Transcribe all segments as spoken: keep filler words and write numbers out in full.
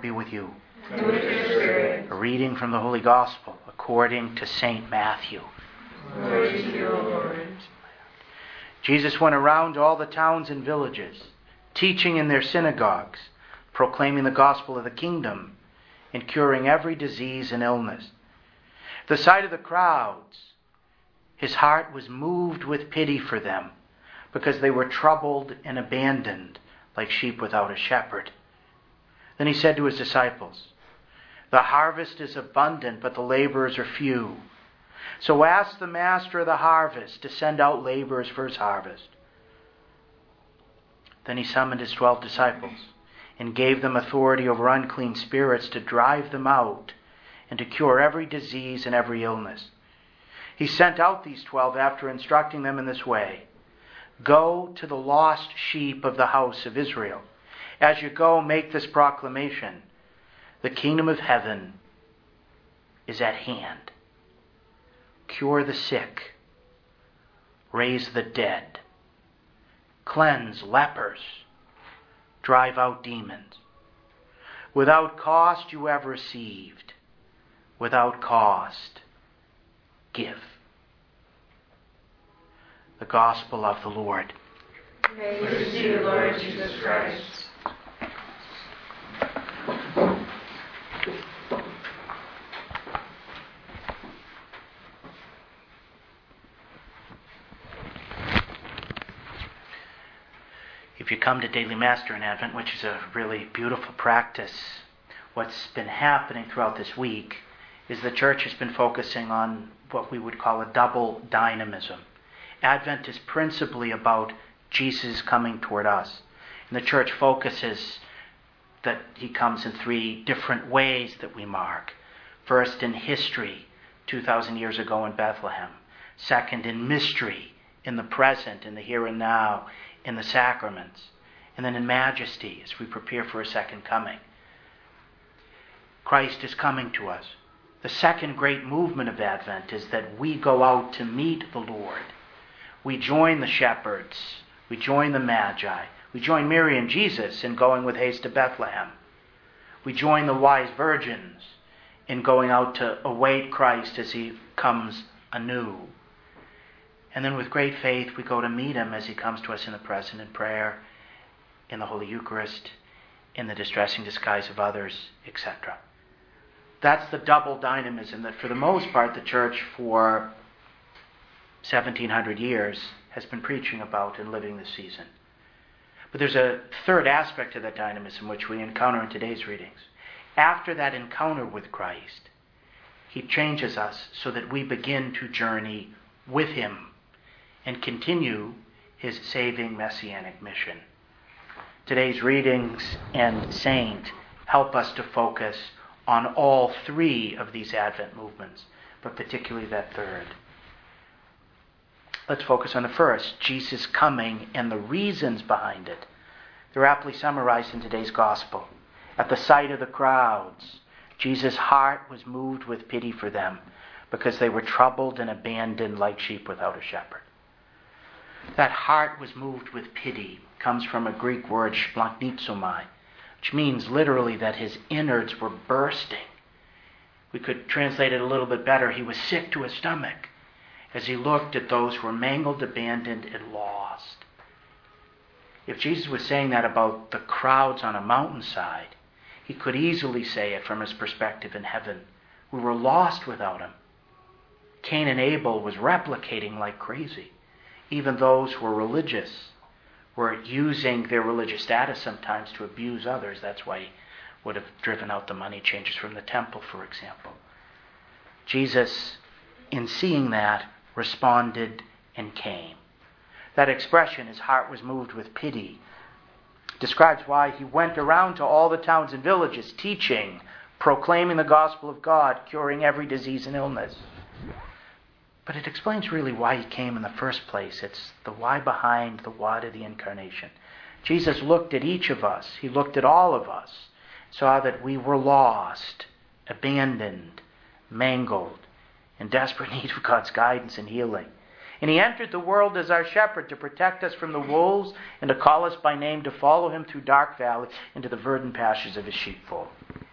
be with you. And with your spirit. A reading from the Holy Gospel according to Saint Matthew. Glory to you, O Lord. Jesus went around all the towns and villages, teaching in their synagogues, proclaiming the gospel of the kingdom, and curing every disease and illness. At the sight of the crowds, his heart was moved with pity for them, because they were troubled and abandoned like sheep without a shepherd. Then he said to his disciples, "The harvest is abundant, but the laborers are few. So ask the master of the harvest to send out laborers for his harvest." Then he summoned his twelve disciples and gave them authority over unclean spirits to drive them out and to cure every disease and every illness. He sent out these twelve after instructing them in this way: "Go to the lost sheep of the house of Israel. As you go, make this proclamation: the kingdom of heaven is at hand. Cure the sick, raise the dead, cleanse lepers, drive out demons. Without cost you have received, without cost give." The Gospel of the Lord. Praise to you, Lord Jesus Christ. If you come to Daily Mass during Advent, which is a really beautiful practice, what's been happening throughout this week is the Church has been focusing on what we would call a double dynamism. Advent is principally about Jesus coming toward us. And the Church focuses that he comes in three different ways that we mark. First, in history, two thousand years ago in Bethlehem. Second, in mystery, in the present, in the here and now, in the sacraments. And then in majesty, as we prepare for a second coming. Christ is coming to us. The second great movement of Advent is that we go out to meet the Lord. We join the shepherds. We join the Magi. We join Mary and Jesus in going with haste to Bethlehem. We join the wise virgins in going out to await Christ as he comes anew. And then with great faith, we go to meet him as he comes to us in the present, in prayer, in the Holy Eucharist, in the distressing disguise of others, et cetera. That's the double dynamism that for the most part the Church for seventeen hundred years has been preaching about and living this season. But there's a third aspect to that dynamism which we encounter in today's readings. After that encounter with Christ, he changes us so that we begin to journey with him and continue his saving messianic mission. Today's readings and saint help us to focus on all three of these Advent movements, but particularly that third. Let's focus on the first, Jesus coming and the reasons behind it. They're aptly summarized in today's Gospel. At the sight of the crowds, Jesus' heart was moved with pity for them because they were troubled and abandoned like sheep without a shepherd. That heart was moved with pity comes from a Greek word, splanchnizomai, which means literally that his innards were bursting. We could translate it a little bit better. He was sick to his stomach as he looked at those who were mangled, abandoned, and lost. If Jesus was saying that about the crowds on a mountainside, he could easily say it from his perspective in heaven. We were lost without him. Cain and Abel was replicating like crazy. Even those who were religious were using their religious status sometimes to abuse others. That's why he would have driven out the money changers from the temple, for example. Jesus, in seeing that, responded and came. That expression, his heart was moved with pity, describes why he went around to all the towns and villages, teaching, proclaiming the gospel of God, curing every disease and illness. But it explains really why he came in the first place. It's the why behind the what of the incarnation. Jesus looked at each of us. He looked at all of us, saw that we were lost, abandoned, mangled, in desperate need of God's guidance and healing. And he entered the world as our shepherd to protect us from the wolves and to call us by name to follow him through dark valleys into the verdant pastures of his sheepfold.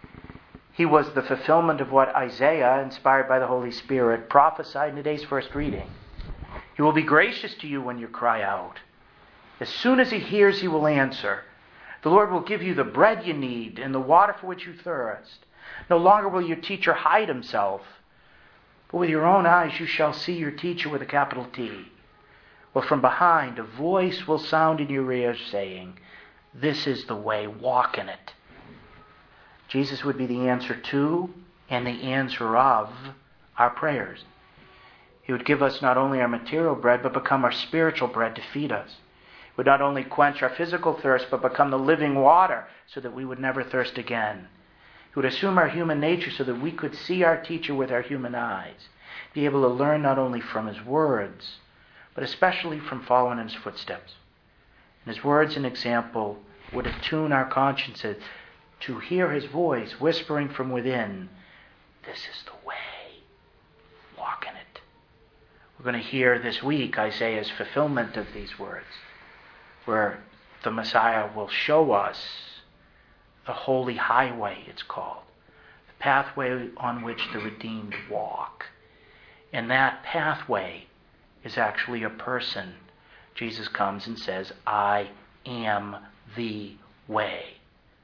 He was the fulfillment of what Isaiah, inspired by the Holy Spirit, prophesied in today's first reading. He will be gracious to you when you cry out. As soon as he hears, he will answer. The Lord will give you the bread you need and the water for which you thirst. No longer will your teacher hide himself, but with your own eyes you shall see your teacher with a capital T. Well, from behind, a voice will sound in your ears saying, this is the way, walk in it. Jesus would be the answer to and the answer of our prayers. He would give us not only our material bread, but become our spiritual bread to feed us. He would not only quench our physical thirst, but become the living water so that we would never thirst again. He would assume our human nature so that we could see our teacher with our human eyes, be able to learn not only from his words, but especially from following in his footsteps. And his words and example would attune our consciences to hear his voice whispering from within, this is the way, walk in it. We're going to hear this week Isaiah's fulfillment of these words, where the Messiah will show us the holy highway, it's called, the pathway on which the redeemed walk. And that pathway is actually a person. Jesus comes and says, I am the way.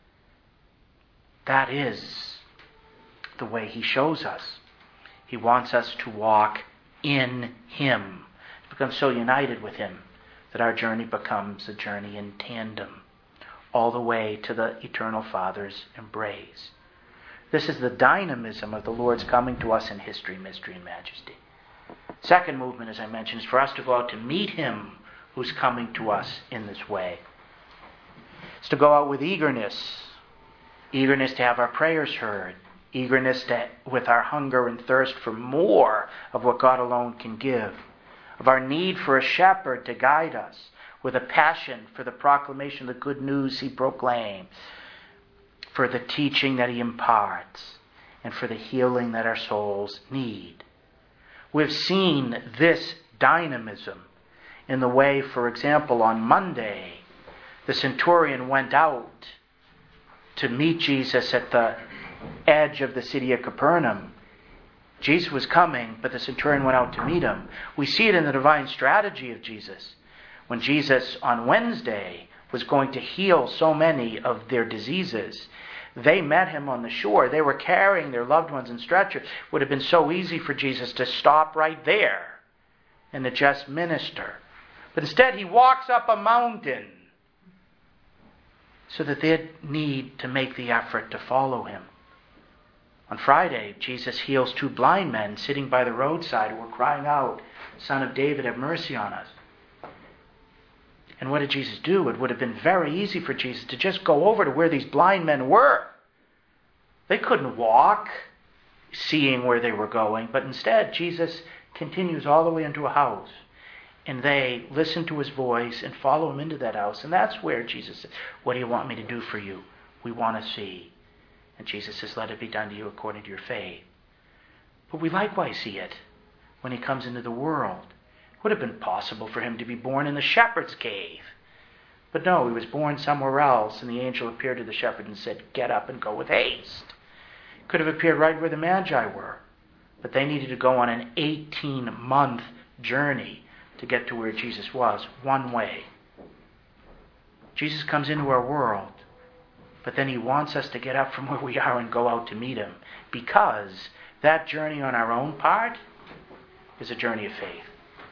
That is the way he shows us. He wants us to walk in him, to become so united with him that our journey becomes a journey in tandem, all the way to the eternal Father's embrace. This is the dynamism of the Lord's coming to us in history, mystery, and majesty. Second movement, as I mentioned, is for us to go out to meet him who's coming to us in this way. It's to go out with eagerness, eagerness to have our prayers heard, eagerness to, with our hunger and thirst for more of what God alone can give, of our need for a shepherd to guide us, with a passion for the proclamation of the good news he proclaims, for the teaching that he imparts, and for the healing that our souls need. We've seen this dynamism in the way, for example, on Monday, the centurion went out to meet Jesus at the edge of the city of Capernaum. Jesus was coming, but the centurion went out to meet him. We see it in the divine strategy of Jesus. When Jesus on Wednesday was going to heal so many of their diseases, they met him on the shore. They were carrying their loved ones in stretchers. It would have been so easy for Jesus to stop right there and to just minister. But instead he walks up a mountain so that they'd need to make the effort to follow him. On Friday, Jesus heals two blind men sitting by the roadside who were crying out, Son of David, have mercy on us. And what did Jesus do? It would have been very easy for Jesus to just go over to where these blind men were. They couldn't walk, seeing where they were going, but instead Jesus continues all the way into a house. And they listen to his voice and follow him into that house. And that's where Jesus says, what do you want me to do for you? We want to see. And Jesus says, let it be done to you according to your faith. But we likewise see it when he comes into the world. It would have been possible for him to be born in the shepherd's cave. But no, he was born somewhere else, and the angel appeared to the shepherd and said, get up and go with haste. Could have appeared right where the Magi were, but they needed to go on an eighteen-month journey to get to where Jesus was, one way. Jesus comes into our world, but then he wants us to get up from where we are and go out to meet him, because that journey on our own part is a journey of faith.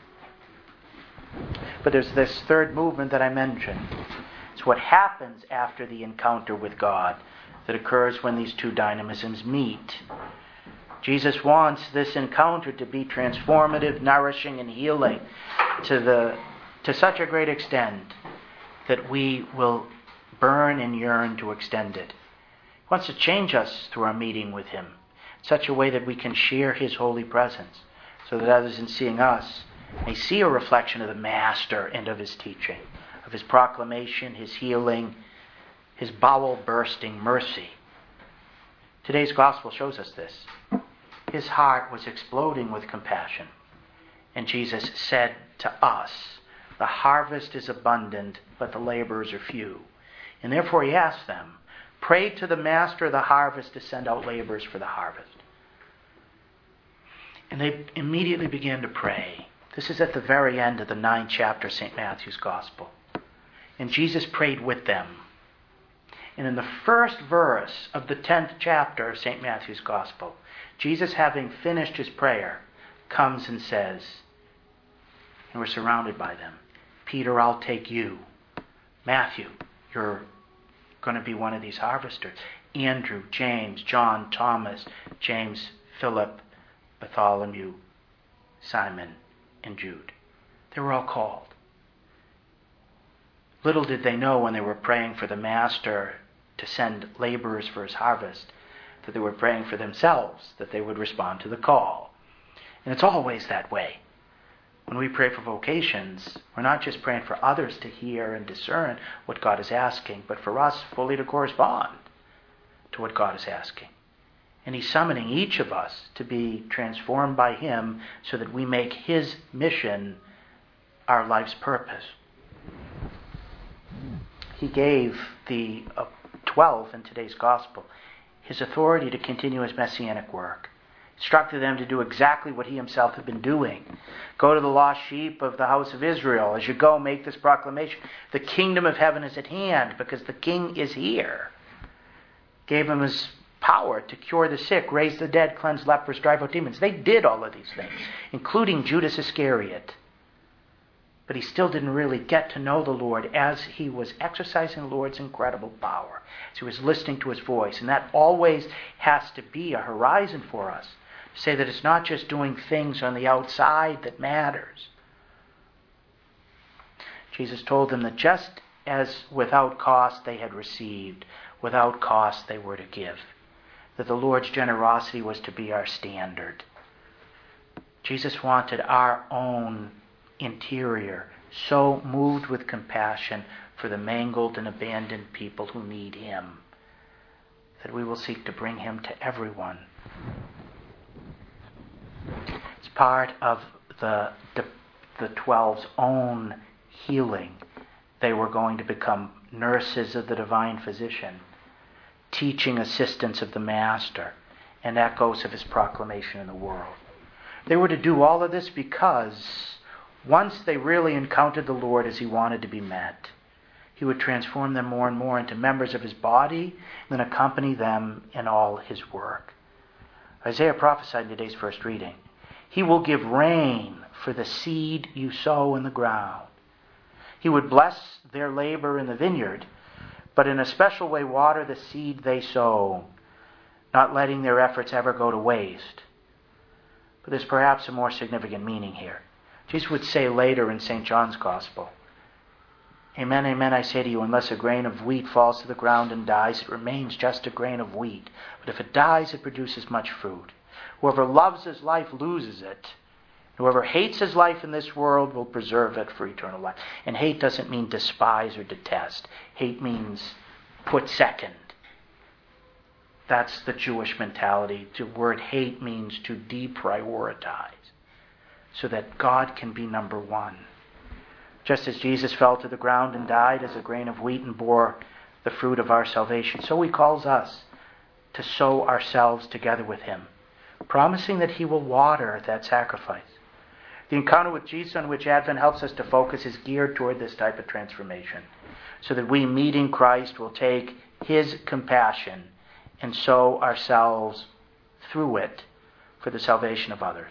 But there's this third movement that I mentioned. It's what happens after the encounter with God that occurs when these two dynamisms meet. Jesus wants this encounter to be transformative, nourishing, and healing to the to such a great extent that we will burn and yearn to extend it. He wants to change us through our meeting with him in such a way that we can share his holy presence, so that others in seeing us may see a reflection of the Master and of his teaching, of his proclamation, his healing, his bowel-bursting mercy. Today's gospel shows us this. His heart was exploding with compassion. And Jesus said to us, the harvest is abundant, but the laborers are few. And therefore he asked them, Pray to the master of the harvest to send out laborers for the harvest. And they immediately began to pray. This is at the very end of the ninth chapter of Saint Matthew's Gospel. And Jesus prayed with them. And in the first verse of the tenth chapter of Saint Matthew's Gospel, Jesus, having finished his prayer, comes and says, and we're surrounded by them, Peter, I'll take you. Matthew, you're going to be one of these harvesters. Andrew, James, John, Thomas, James, Philip, Bartholomew, Simon, and Jude. They were all called. Little did they know when they were praying for the master to send laborers for his harvest, that they were praying for themselves, that they would respond to the call. And it's always that way. When we pray for vocations, we're not just praying for others to hear and discern what God is asking, but for us fully to correspond to what God is asking. And he's summoning each of us to be transformed by him so that we make his mission our life's purpose. He gave the uh, twelve in today's gospel his authority to continue his messianic work. Instructed them to do exactly what he himself had been doing. Go to the lost sheep of the house of Israel. As you go, make this proclamation. The kingdom of heaven is at hand because the king is here. Gave him his power to cure the sick, raise the dead, cleanse lepers, drive out demons. They did all of these things, including Judas Iscariot. But he still didn't really get to know the Lord as he was exercising the Lord's incredible power, as he was listening to his voice. And that always has to be a horizon for us. To say that it's not just doing things on the outside that matters. Jesus told them that just as without cost they had received, without cost they were to give. That the Lord's generosity was to be our standard. Jesus wanted our own interior so moved with compassion for the mangled and abandoned people who need him, that we will seek to bring him to everyone. It's part of the, the, the twelve's own healing. They were going to become nurses of the divine physician, teaching assistants of the master, and echoes of his proclamation in the world. They were to do all of this because once they really encountered the Lord as he wanted to be met, he would transform them more and more into members of his body and then accompany them in all his work. Isaiah prophesied in today's first reading, he will give rain for the seed you sow in the ground. He would bless their labor in the vineyard, but in a special way water the seed they sow, not letting their efforts ever go to waste. But there's perhaps a more significant meaning here. Jesus would say later in Saint John's Gospel, Amen, amen, I say to you, unless a grain of wheat falls to the ground and dies, it remains just a grain of wheat. But if it dies, it produces much fruit. Whoever loves his life loses it. Whoever hates his life in this world will preserve it for eternal life. And hate doesn't mean despise or detest. Hate means put second. That's the Jewish mentality. The word hate means to deprioritize, so that God can be number one. Just as Jesus fell to the ground and died as a grain of wheat and bore the fruit of our salvation, so he calls us to sow ourselves together with him, promising that he will water that sacrifice. The encounter with Jesus on which Advent helps us to focus is geared toward this type of transformation, so that we, meeting Christ, will take his compassion and sow ourselves through it for the salvation of others.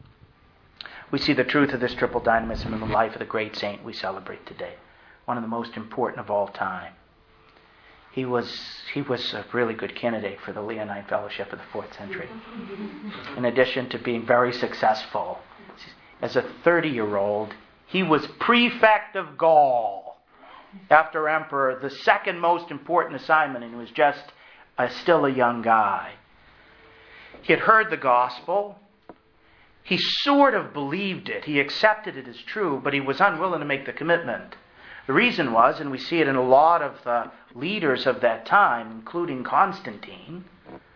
We see the truth of this triple dynamism in the life of the great saint we celebrate today, one of the most important of all time. He was he was a really good candidate for the Leonine Fellowship of the fourth century. In addition to being very successful, as a thirty-year-old, he was prefect of Gaul. After emperor, the second most important assignment, and he was just a, still a young guy. He had heard the gospel. He sort of believed it. He accepted it as true, but he was unwilling to make the commitment. The reason was, and we see it in a lot of the leaders of that time, including Constantine,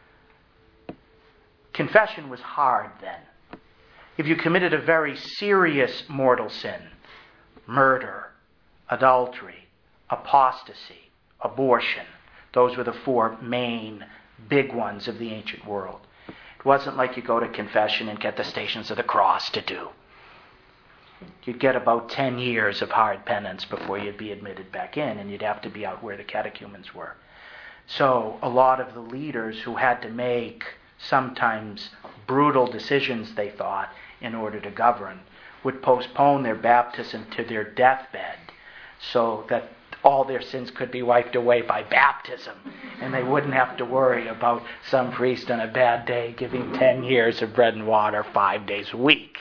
confession was hard then. If you committed a very serious mortal sin, murder, adultery, apostasy, abortion, Those were the four main big ones of the ancient world. It wasn't like you go to confession and get the Stations of the Cross to do. You'd get about ten years of hard penance before you'd be admitted back in, and you'd have to be out where the catechumens were. So a lot of the leaders who had to make sometimes brutal decisions, they thought, in order to govern, would postpone their baptism to their deathbed so that all their sins could be wiped away by baptism, and they wouldn't have to worry about some priest on a bad day giving ten years of bread and water five days a week.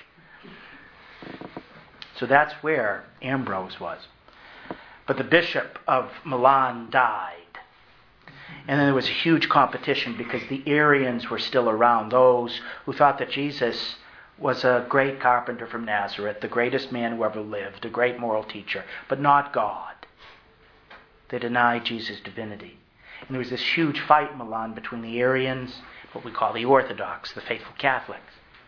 So that's where Ambrose was. But the bishop of Milan died. And then there was a huge competition because the Arians were still around, those who thought that Jesus was a great carpenter from Nazareth, the greatest man who ever lived, a great moral teacher, but not God. They denied Jesus' divinity. And there was this huge fight in Milan between the Arians, what we call the Orthodox, the faithful Catholics.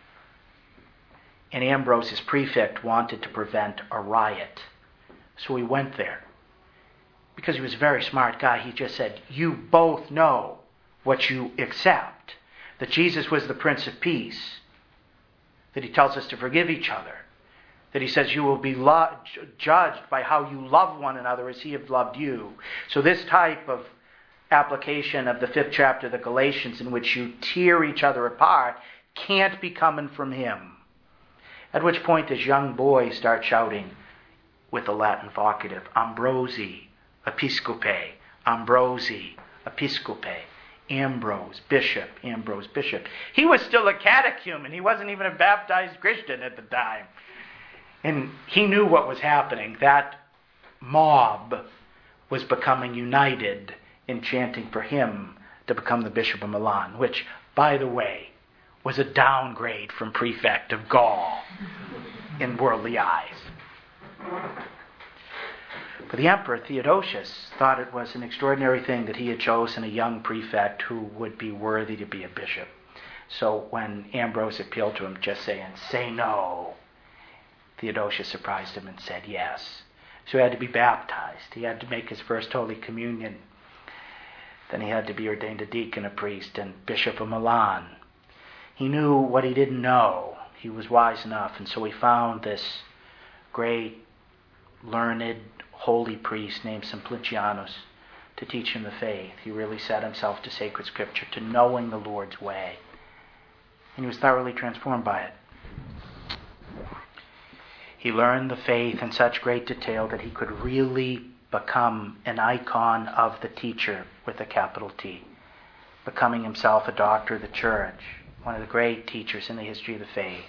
And Ambrose, his prefect, wanted to prevent a riot. So he went there. Because he was a very smart guy, he just said, you both know what you accept. That Jesus was the Prince of Peace. That he tells us to forgive each other. That he says you will be lo- judged by how you love one another as he has loved you. So this type of application of the fifth chapter of the Galatians, in which you tear each other apart, can't be coming from him. At which point this young boy starts shouting with the Latin vocative, Ambrosi, Episcope, Ambrosi, Episcope, Ambrose, Bishop, Ambrose, Bishop. He was still a catechumen. He wasn't even a baptized Christian at the time. And he knew what was happening. That mob was becoming united in chanting for him to become the Bishop of Milan, which, by the way, was a downgrade from prefect of Gaul in worldly eyes. But the emperor, Theodosius, thought it was an extraordinary thing that he had chosen a young prefect who would be worthy to be a bishop. So when Ambrose appealed to him, just saying, say no, Theodosius surprised him and said yes. So he had to be baptized. He had to make his first Holy Communion. Then he had to be ordained a deacon, a priest, and Bishop of Milan. He knew what he didn't know. He was wise enough, and so he found this great, learned, holy priest named Simplicianus to teach him the faith. He really set himself to sacred scripture, to knowing the Lord's way. And he was thoroughly transformed by it. He learned the faith in such great detail that he could really become an icon of the teacher with a capital T, becoming himself a doctor of the church, one of the great teachers in the history of the faith.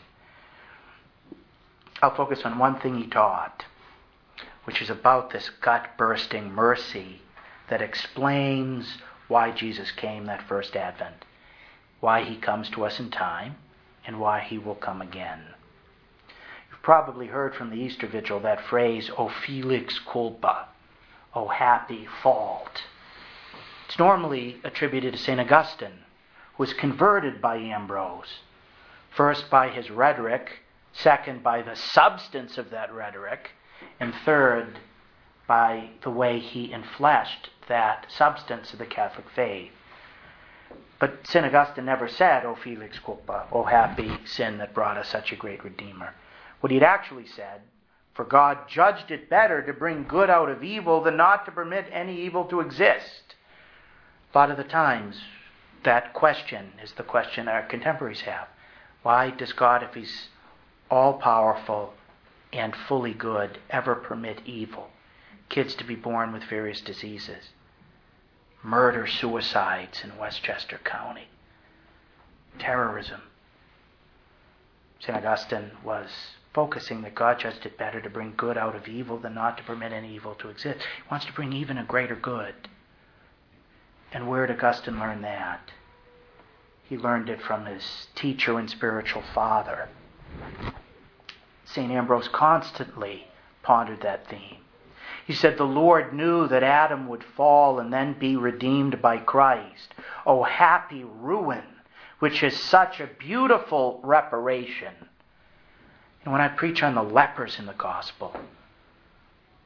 I'll focus on one thing he taught, which is about this gut-bursting mercy that explains why Jesus came that first Advent, why he comes to us in time, and why he will come again. You've probably heard from the Easter Vigil that phrase, O felix culpa, O happy fault. It's normally attributed to Saint Augustine, who was converted by Ambrose, first by his rhetoric, second by the substance of that rhetoric, and third by the way he enfleshed that substance of the Catholic faith. But Saint Augustine never said, O felix culpa, O happy sin that brought us such a great Redeemer. What he'd actually said, for God judged it better to bring good out of evil than not to permit any evil to exist. A lot of the times, that question is the question our contemporaries have. Why does God, if he's all-powerful and fully good, ever permit evil? Kids to be born with various diseases. Murder, suicides in Westchester County. Terrorism. Saint Augustine was focusing that God judged it better to bring good out of evil than not to permit any evil to exist. He wants to bring even a greater good. And where did Augustine learn that? He learned it from his teacher and spiritual father. Saint Ambrose constantly pondered that theme. He said, the Lord knew that Adam would fall and then be redeemed by Christ. Oh, happy ruin, which is such a beautiful reparation. And when I preach on the lepers in the gospel,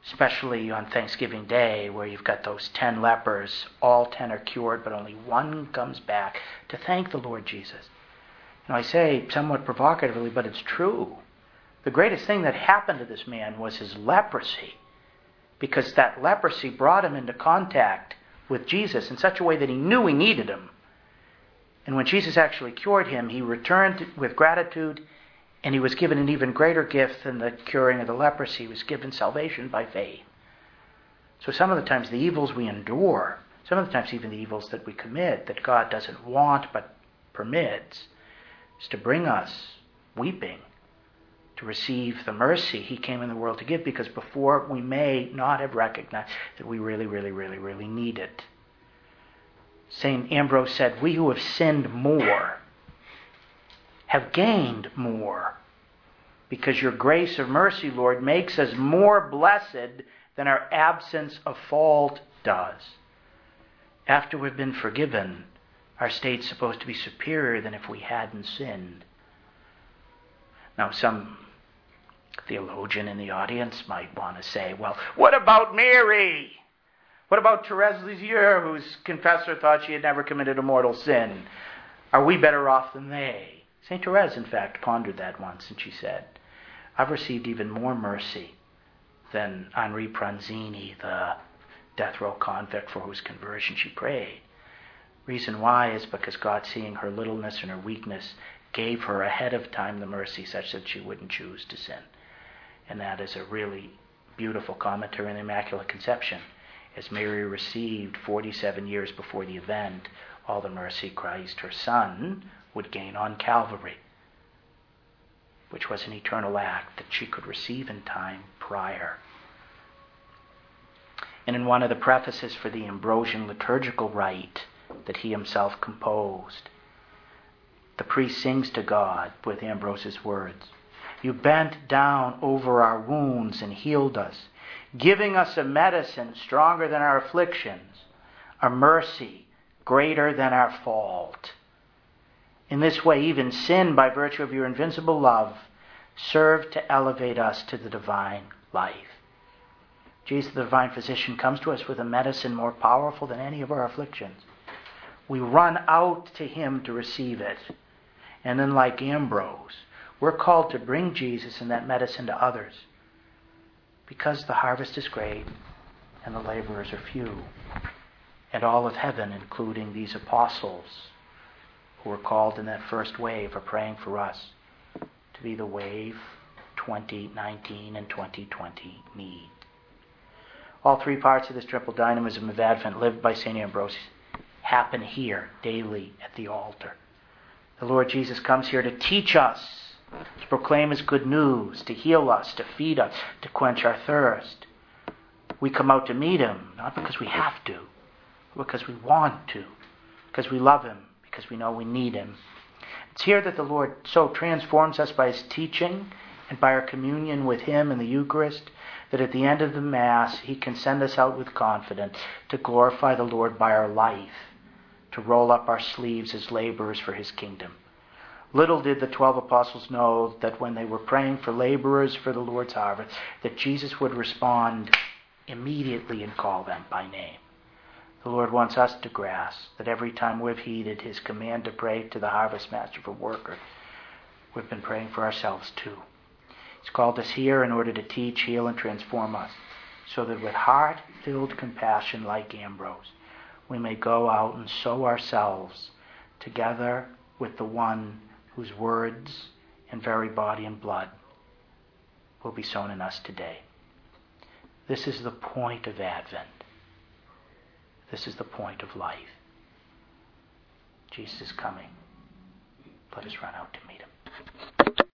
especially on Thanksgiving Day, where you've got those ten lepers. All ten are cured, but only one comes back to thank the Lord Jesus. And I say somewhat provocatively, but it's true. The greatest thing that happened to this man was his leprosy, because that leprosy brought him into contact with Jesus in such a way that he knew he needed him. And when Jesus actually cured him, he returned with gratitude, and he was given an even greater gift than the curing of the leprosy. He was given salvation by faith. So some of the times the evils we endure, some of the times even the evils that we commit, that God doesn't want but permits, is to bring us weeping to receive the mercy he came in the world to give, because before we may not have recognized that we really, really, really, really need it. Saint Ambrose said, "We who have sinned more have gained more, because your grace of mercy, Lord, makes us more blessed than our absence of fault does." After we've been forgiven, our state's supposed to be superior than if we hadn't sinned. Now, some theologian in the audience might want to say, well, what about Mary? What about Therese Lisieux, whose confessor thought she had never committed a mortal sin? Are we better off than they? Saint Therese, in fact, pondered that once, and she said, I've received even more mercy than Henri Pranzini, the death row convict for whose conversion she prayed. Reason why is because God, seeing her littleness and her weakness, gave her ahead of time the mercy such that she wouldn't choose to sin. And that is a really beautiful commentary on the Immaculate Conception, as Mary received forty-seven years before the event all the mercy Christ, her Son, would gain on Calvary, which was an eternal act that she could receive in time prior. And in one of the prefaces for the Ambrosian liturgical rite that he himself composed, the priest sings to God with Ambrose's words, "You bent down over our wounds and healed us, giving us a medicine stronger than our afflictions, a mercy greater than our fault. In this way, even sin, by virtue of your invincible love, served to elevate us to the divine life." Jesus, the divine physician, comes to us with a medicine more powerful than any of our afflictions. We run out to him to receive it. And then, like Ambrose, we're called to bring Jesus and that medicine to others, because the harvest is great and the laborers are few. And all of heaven, including these apostles who were called in that first wave, are praying for us to be the wave twenty nineteen and twenty twenty need. All three parts of this triple dynamism of Advent, lived by Saint Ambrose, happen here daily at the altar. The Lord Jesus comes here to teach us, to proclaim his good news, to heal us, to feed us, to quench our thirst. We come out to meet him, not because we have to, but because we want to, because we love him, because we know we need him. It's here that the Lord so transforms us by his teaching and by our communion with him in the Eucharist, that at the end of the Mass he can send us out with confidence to glorify the Lord by our life, to roll up our sleeves as laborers for his kingdom. Little did the twelve apostles know that when they were praying for laborers for the Lord's harvest, that Jesus would respond immediately and call them by name. The Lord wants us to grasp that every time we've heeded his command to pray to the harvest master for workers, we've been praying for ourselves too. He's called us here in order to teach, heal, and transform us, so that with heart-filled compassion like Ambrose, we may go out and sow ourselves together with the one whose words and very body and blood will be sown in us today. This is the point of Advent. This is the point of life. Jesus is coming. Let us run out to meet him.